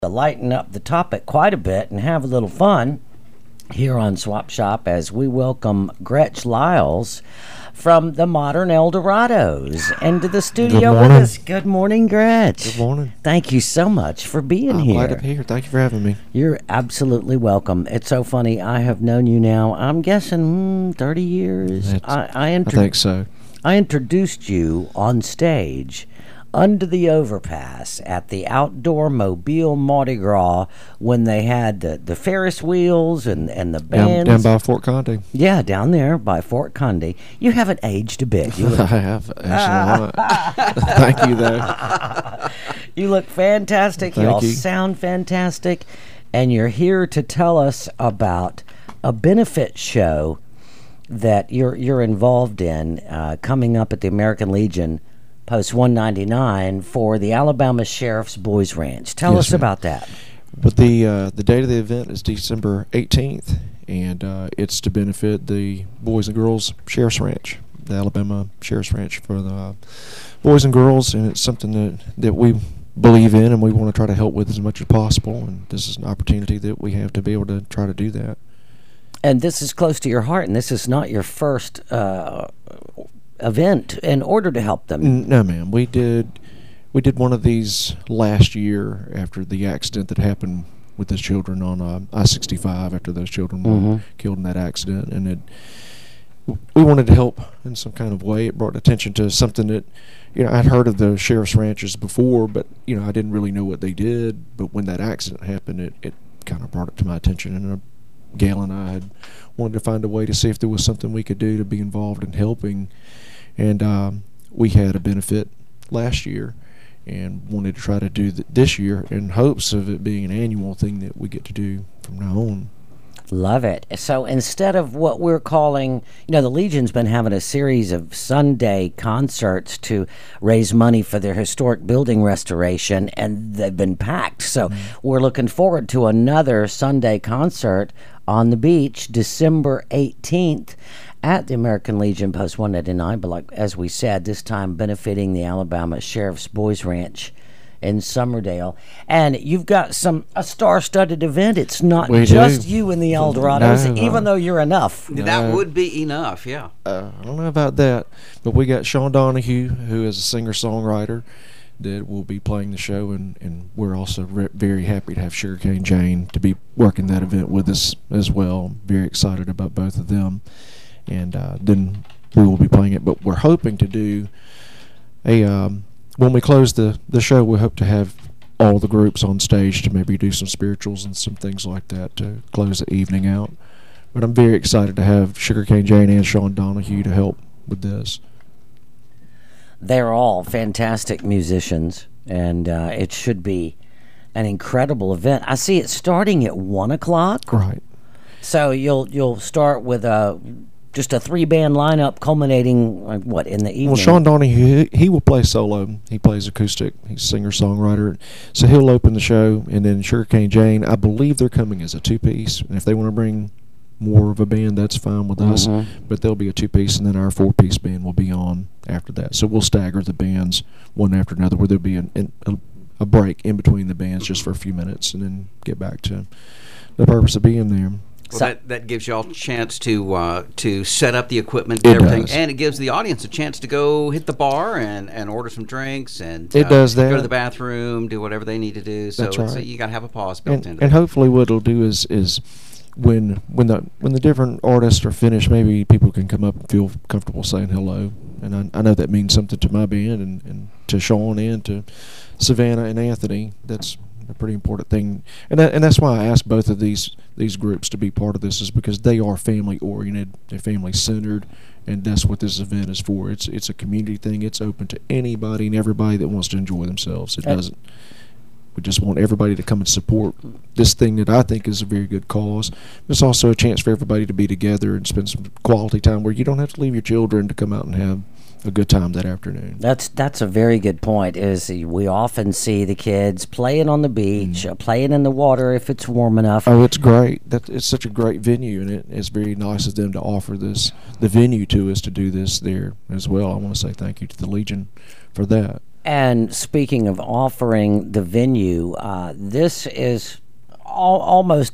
to lighten up the topic quite a bit and have a little fun here on Swap Shop as we welcome Gretch Lyles from the Modern Eldorados into the studio with us. Good morning, Gretch. Good morning. Thank you so much for being here. I'm glad to be here. Thank you for having me. You're absolutely welcome. It's so funny. I have known you now, I'm guessing 30 years. I think so. I introduced you on stage under the overpass at the outdoor Mobile Mardi Gras when they had the Ferris wheels and the bands. Down by Fort Conde. Yeah, down there by Fort Conde. You haven't aged a bit. I have, actually. Thank you, though. You look fantastic. Thank Y'all you. sound fantastic. And you're here to tell us about a benefit show that you're involved in coming up at the American Legion Post 199 for the Alabama Sheriff's Boys Ranch. Tell us about that. But the date of the event is December 18th, and it's to benefit the Boys and Girls Sheriff's Ranch, the Alabama Sheriff's Ranch for the boys and girls, and it's something that we believe in and we want to try to help with as much as possible, and this is an opportunity that we have to be able to try to do that. And this is close to your heart, and this is not your first event in order to help them. No, ma'am. We did one of these last year after the accident that happened with those children on I-65 after those children were killed in that accident, and we wanted to help in some kind of way. It brought attention to something that, I'd heard of the sheriff's ranches before, but I didn't really know what they did. But when that accident happened, it kind of brought it to my attention, and Gail and I had wanted to find a way to see if there was something we could do to be involved in helping. And we had a benefit last year and wanted to try to do this year in hopes of it being an annual thing that we get to do from now on. Love it. So instead of what we're calling, the Legion's been having a series of Sunday concerts to raise money for their historic building restoration, and they've been packed. So we're looking forward to another Sunday concert on the beach, December 18th. At the American Legion Post 199, but as we said, this time benefiting the Alabama Sheriff's Boys Ranch in Summerdale. And you've got a star-studded event. It's not just you and the Eldorados, even though you're enough. That would be enough, yeah. I don't know about that, but we got Sean Donahue, who is a singer-songwriter, that will be playing the show, and we're also very happy to have Sugarcane Jane to be working that event with us as well. Very excited about both of them. And then we will be playing it, but we're hoping to do when we close the show, we hope to have all the groups on stage to maybe do some spirituals and some things like that to close the evening out. But I'm very excited to have Sugarcane Jane and Sean Donahue to help with this. They're all fantastic musicians, and it should be an incredible event. I see it starting at 1 o'clock. Right. So you'll start with just a 3-band lineup culminating, in the evening? Well, Sean Donahue, he will play solo. He plays acoustic. He's a singer-songwriter. So he'll open the show, and then Sugarcane Jane, I believe they're coming as a 2-piece. And if they want to bring more of a band, that's fine with us. But they'll be a 2-piece, and then our 4-piece band will be on after that. So we'll stagger the bands one after another, where there'll be a break in between the bands just for a few minutes, and then get back to the purpose of being there. Well, that gives y'all a chance to set up the equipment and everything, and it gives the audience a chance to go hit the bar and order some drinks and it does that. Go to the bathroom, do whatever they need to do. So That's right. You got to have a pause built into it. And hopefully, what it'll do is when the different artists are finished, maybe people can come up and feel comfortable saying hello. And I know that means something to my band and to Sean and to Savannah and Anthony. That's a pretty important thing, and that's why I asked both of these groups to be part of this, is because they are family oriented, they're family centered, and that's what this event is for. It's a community thing. It's open to anybody and everybody that wants to enjoy themselves. It doesn't. We just want everybody to come and support this thing that I think is a very good cause. It's also a chance for everybody to be together and spend some quality time where you don't have to leave your children to come out and have a good time that afternoon. That's a very good point. Is we often see the kids playing on the beach, playing in the water if it's warm enough. Oh, it's great. It's such a great venue, and it's very nice of them to offer the venue to us to do this there as well. I want to say thank you to the Legion for that. And speaking of offering the venue, this is almost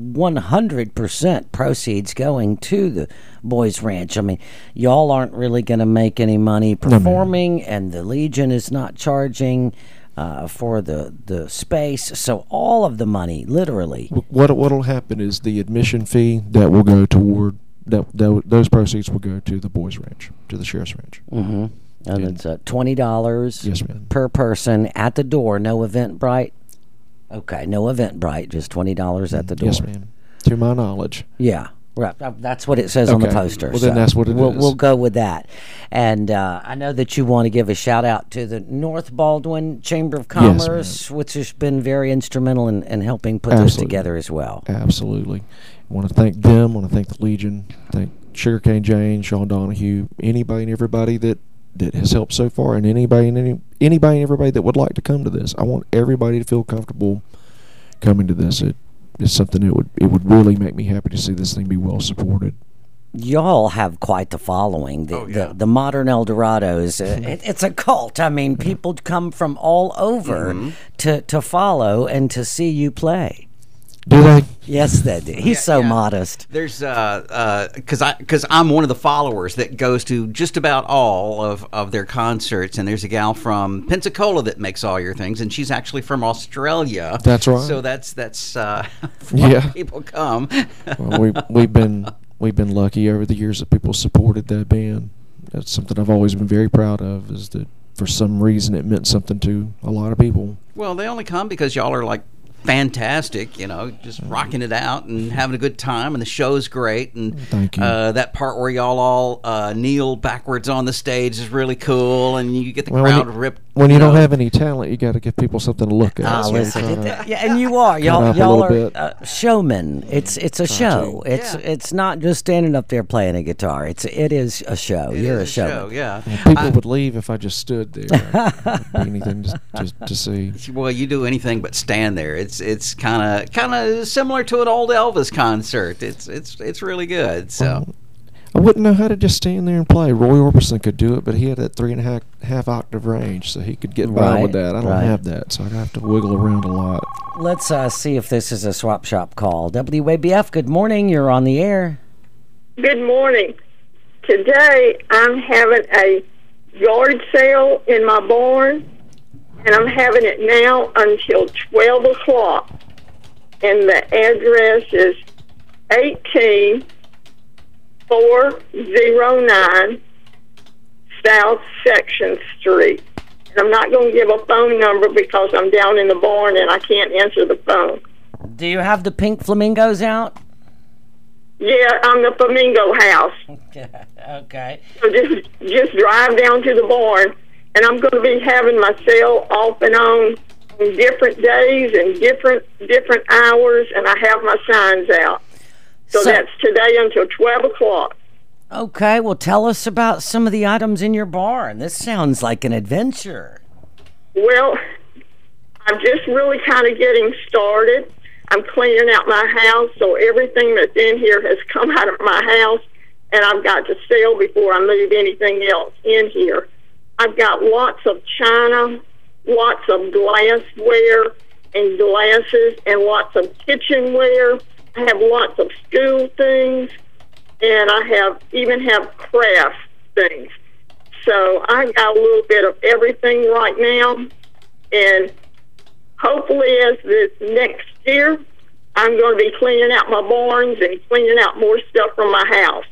100% proceeds going to the Boys Ranch. I mean, y'all aren't really going to make any money performing, and the Legion is not charging for the space. So all of the money, literally. What'll happen is the admission fee that will go toward those proceeds will go to the Boys Ranch, to the Sheriff's Ranch. Mm-hmm. And it's $20 yes, ma'am. per person at the door. No Eventbrite. Okay, no Eventbrite, just $20 at the door. Yes, ma'am. To my knowledge. Yeah, right. That's what it says on the poster. Well, then that's what it is. We'll go with that. And I know that you want to give a shout out to the North Baldwin Chamber of Commerce, which has been very instrumental in helping put this together as well. Absolutely. I want to thank them. I want to thank the Legion. Thank Sugarcane Jane, Sean Donahue, anybody and everybody that has helped so far, and anybody and everybody that would like to come to this. I want everybody to feel comfortable coming to this. It's something that would really make me happy to see this thing be well supported. Y'all have quite the following. The modern Eldorados. It's a cult. I mean, people come from all over to follow and to see you play. Do they? Yes, they do. He's modest. There's because I'm one of the followers that goes to just about all of their concerts, and there's a gal from Pensacola that makes all your things, and she's actually from Australia. That's right. So that's why people come. Well, we've been lucky over the years that people supported that band. That's something I've always been very proud of. Is that for some reason it meant something to a lot of people. Well, they only come because y'all are like fantastic, just rocking it out and having a good time, and the show's great. And thank you. That part where y'all all kneel backwards on the stage is really cool, and you get the crowd ripped. When you don't have any talent, you got to give people something to look at. And you are y'all are showmen. It's a show. It's not just standing up there playing a guitar. It is a show. You're a showman. Yeah. People would leave if I just stood there. It'd be anything just to see. Well, you do anything but stand there. It's kind of similar to an old Elvis concert. It's really good. So I wouldn't know how to just stand there and play. Roy Orbison could do it, but he had that 3.5 octave range, so he could get by with that. I don't have that, so I'd have to wiggle around a lot. Let's see if this is a swap shop call. WABF, good morning. You're on the air. Good morning. Today I'm having a yard sale in my barn, and I'm having it now until 12 o'clock. And the address is 18409 South Section Street. And I'm not going to give a phone number because I'm down in the barn and I can't answer the phone. Do you have the pink flamingos out? Yeah, I'm the flamingo house. Okay. So just drive down to the barn. And I'm going to be having my sale off and on different days and different hours, and I have my signs out. So that's today until 12 o'clock. Okay, well, tell us about some of the items in your barn. This sounds like an adventure. Well, I'm just really kind of getting started. I'm cleaning out my house, so everything that's in here has come out of my house, and I've got to sell before I move anything else in here. I've got lots of china, lots of glassware and glasses, and lots of kitchenware. I have lots of school things, and I even have craft things. So I got a little bit of everything right now, and hopefully as this next year, I'm going to be cleaning out my barns and cleaning out more stuff from my house.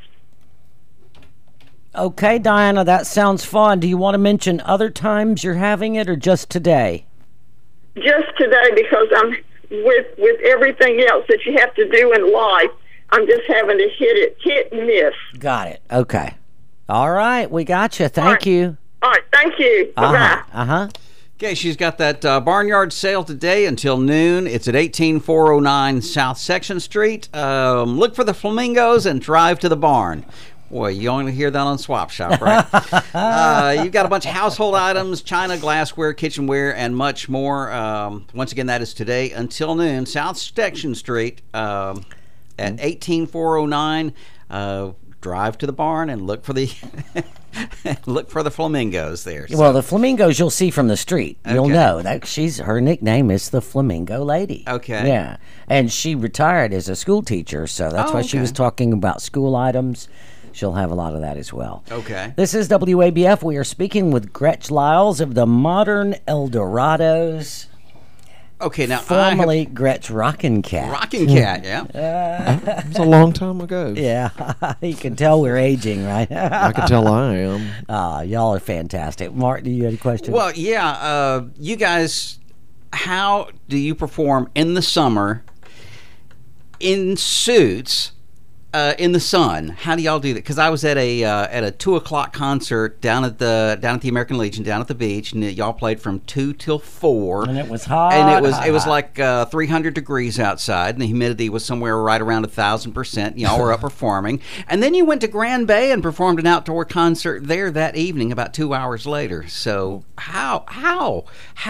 Okay, Diana, that sounds fun. Do you want to mention other times you're having it, or just today? Just today, because I'm with everything else that you have to do in life. I'm just having to hit and miss. Got it. Okay. All right, we got you. Thank you. All right, thank you. Bye-bye. Okay, she's got that barnyard sale today until noon. It's at 18409 South Section Street. Look for the flamingos and drive to the barn. Boy, you only hear that on Swap Shop, right? You've got a bunch of household items, china, glassware, kitchenware, and much more. Once again, that is today until noon. South Section Street at 18409. drive to the barn and look for the look for the flamingos there. So. Well, the flamingos you'll see from the street. You'll Okay. know that her nickname is the Flamingo Lady. Okay. Yeah, and she retired as a school teacher, so that's Oh, why she okay. was talking about school items. She'll have a lot of that as well. Okay. This is WABF. We are speaking with Gretch Lyles of the Modern Eldorados, Okay, now formerly Gretch Rockin' Cat. Rocking Cat, yeah. It was a long time ago. Yeah, you can tell we're aging, right? I can tell I am. Y'all are fantastic. Mark, do you have a question? Well, yeah, you guys, how do you perform in the summer in suits in the sun? How do y'all do that? Because I was at a 2:00 concert down at the American Legion down at the beach, and y'all played from 2 till 4. and it was hot. And it was hot. like 300 degrees outside, and the humidity was somewhere right around 1,000%. Y'all were up performing, and then you went to Grand Bay and performed an outdoor concert there that evening. About 2 hours later. So how?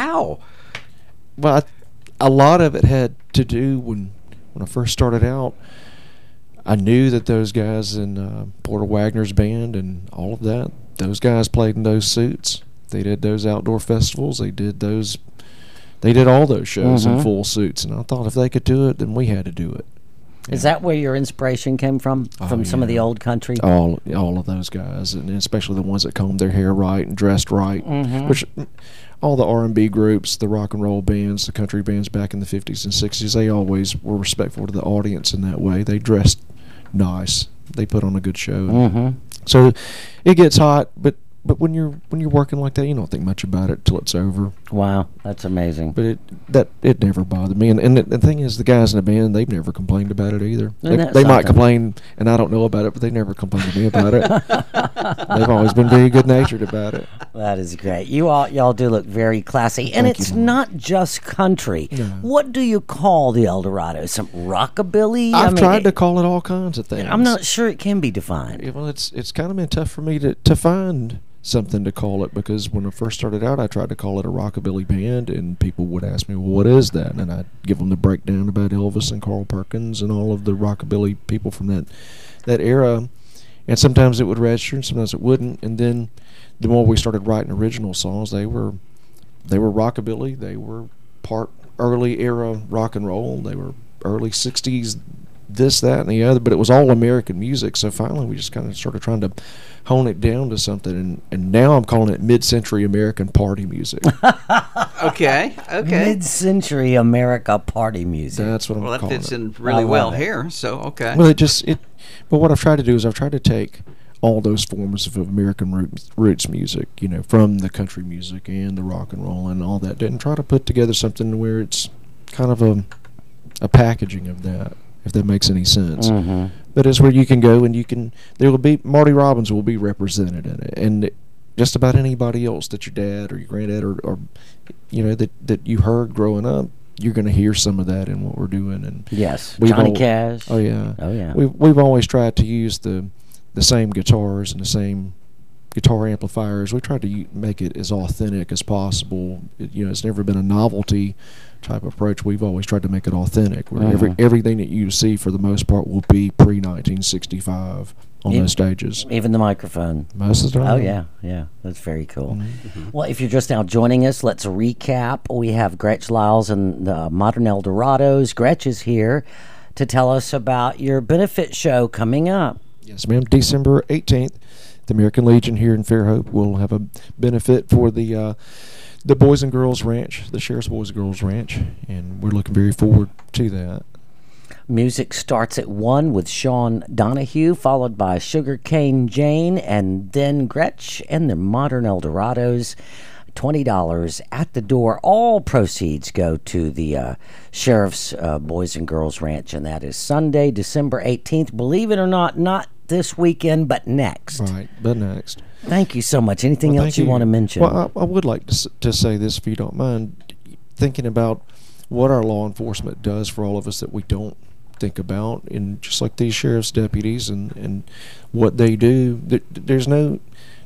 Well, a lot of it had to do when I first started out. I knew that those guys in Porter Wagner's band and all of that, those guys played in those suits. They did those outdoor festivals. They did all those shows in full suits. And I thought if they could do it, then we had to do it. Is that where your inspiration came from? From some of the old country? All of those guys, and especially the ones that combed their hair right and dressed right, which all the R&B groups, the rock and roll bands, the country bands back in the 50s and 60s, they always were respectful to the audience in that way. They dressed nice. They put on a good show. So it gets hot, but when you're working like that, you don't think much about it till it's over. Wow, that's amazing. But it never bothered me. And the thing is, the guys in the band, they've never complained about it either. Isn't that They might something? complain, and I don't know about it, but they never complained to me about it. They've always been very good-natured about it. That is great. Y'all do look very classy, and Thank it's you, Mom. not just country. No. What do you call the Eldorado? Some rockabilly? I've tried to call it all kinds of things. I'm not sure it can be defined. Yeah, well, it's kind of been tough for me to find something to call it, because when I first started out, I tried to call it a rockabilly band, and people would ask me, well, what is that? And I'd give them the breakdown about Elvis and Carl Perkins and all of the rockabilly people from that era. And sometimes it would register and sometimes it wouldn't. And then the more we started writing original songs, they were rockabilly. They were part early era rock and roll. They were early 60s, this, that, and the other, but it was all American music. So finally we just kind of started trying to hone it down to something, and now I'm calling it mid-century American party music. Okay. Mid-century America party music. That's what I'm Well, that calling fits it. in really I well love it. here. So okay. Well, but what I've tried to do is I've tried to take all those forms of American roots music, from the country music and the rock and roll and all that, and try to put together something where it's kind of a packaging of that, if that makes any sense. But it's where you can go and Marty Robbins will be represented in it, and just about anybody else that your dad or your granddad or that you heard growing up, you're going to hear some of that in what we're doing. And Yes, we've Johnny al- Cash. Oh yeah. Oh, yeah. We've always tried to use the same guitars and the same guitar amplifiers. We tried to make it as authentic as possible. It's never been a novelty type approach. We've always tried to make it authentic, where everything that you see for the most part will be pre-1965 on those stages. Even the microphone. Most of the time. Oh, yeah. That's very cool. Well, if you're just now joining us, let's recap. We have Gretch Lyles and the Modern Eldorados. Gretch is here to tell us about your benefit show coming up. Yes, ma'am. December 18th, the American Legion here in Fairhope will have a benefit for the Boys and Girls Ranch, the Sheriff's Boys and Girls Ranch, and we're looking very forward to that. Music starts at 1 with Sean Donahue, followed by Sugarcane Jane, and then Gretch and the Modern Eldorados. $20 at the door. All proceeds go to the Sheriff's Boys and Girls Ranch, and that is Sunday, December 18th. Believe it or not this weekend, but next. Right, but next. Thank you so much. Anything Well, else thank you want to mention? Well, I would like to say this, if you don't mind, thinking about what our law enforcement does for all of us that we don't think about, and just like these sheriff's deputies and what they do, there's no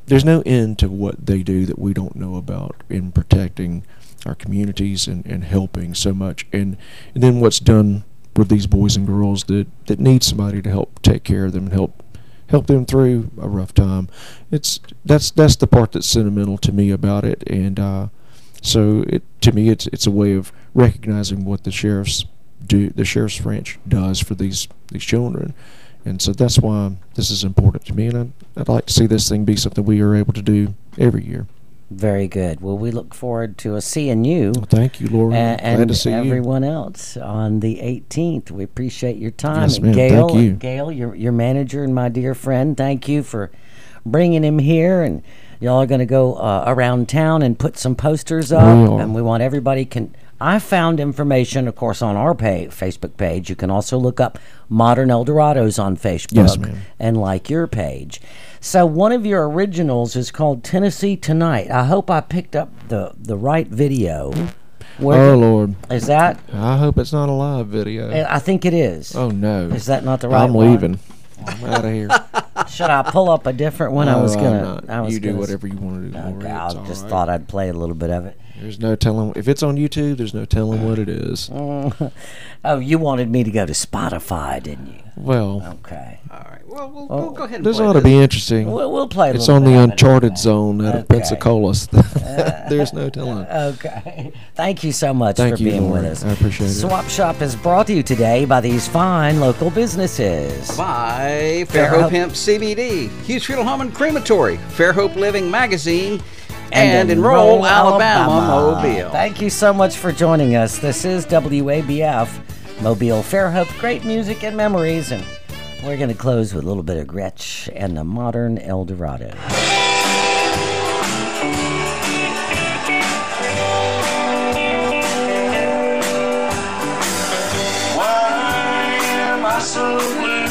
end to what they do that we don't know about in protecting our communities and helping so much. And then what's done with these boys and girls that need somebody to help take care of them and help help them through a rough time. That's the part that's sentimental to me about it, and so to me it's a way of recognizing what the sheriff's branch does for these children. And so that's why this is important to me, and I'd like to see this thing be something we are able to do every year. Very good. Well, we look forward to seeing you. Well, thank you, Laura. Glad to see everyone else on the 18th. We appreciate your time. Yes, ma'am. Gail, Thank you. Gail, your manager and my dear friend, thank you for bringing him here. And y'all are going to go around town and put some posters up. We are. And we want everybody I found information, of course, on our Facebook page. You can also look up Modern Eldorados on Facebook. Yes, ma'am. And like your page. So one of your originals is called Tennessee Tonight. I hope I picked up the right video. Lord. Is that? I hope it's not a live video. I think it is. Oh, no. Is that not the right I'm one? leaving. I'm out of here. Should I pull up a different one? No, I was I'm gonna. not. You do whatever you want to do, Laura. Okay, I It's all just right. thought I'd play a little bit of it. There's no telling. If it's on YouTube, there's no telling what it is. Oh, you wanted me to go to Spotify, didn't you? Well, Okay. All right. Well, we'll go ahead and this play ought to this. be interesting. We'll play a It's little on the bit of it Uncharted anyway. zone out of Okay. Pensacola. There's no telling. Okay. Thank you so much Thank for you, being Lori. with us. I appreciate it. Swap Shop is brought to you today by these fine local businesses. By Fairhope Fairhope Hemp CBD, Hughes Funeral Home and Crematory, Fairhope Living Magazine, and Enroll Alabama Mobile. Thank you so much for joining us. This is WABF Mobile Fairhope. Great music and memories, and we're going to close with a little bit of Gretsch and the Modern Eldorado. Why am I so blue?